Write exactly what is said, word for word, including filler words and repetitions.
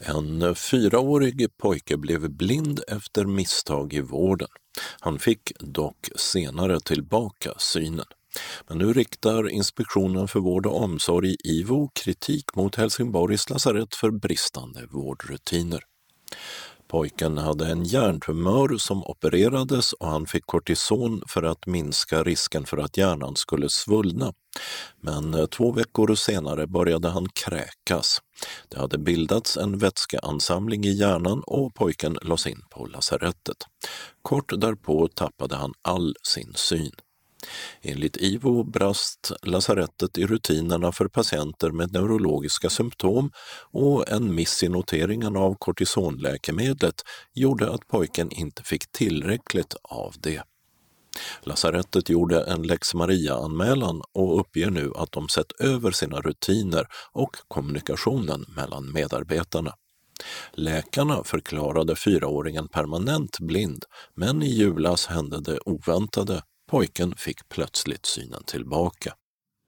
En fyraårig pojke blev blind efter misstag i vården. Han fick dock senare tillbaka synen. Men nu riktar Inspektionen för vård och omsorg I V O kritik mot Helsingborgs lasarett för bristande vårdrutiner. Pojken hade en hjärntumör som opererades och han fick kortison för att minska risken för att hjärnan skulle svullna. Men två veckor senare började han kräkas. Det hade bildats en vätskeansamling i hjärnan och pojken lades in på lasarettet. Kort därpå tappade han all sin syn. Enligt I V O brast lasarettet i rutinerna för patienter med neurologiska symptom och en miss i noteringen av kortisonläkemedlet gjorde att pojken inte fick tillräckligt av det. Lasarettet gjorde en Lex Maria-anmälan och uppger nu att de sett över sina rutiner och kommunikationen mellan medarbetarna. Läkarna förklarade fyraåringen permanent blind, men i julas hände det oväntade. Pojken fick plötsligt synen tillbaka.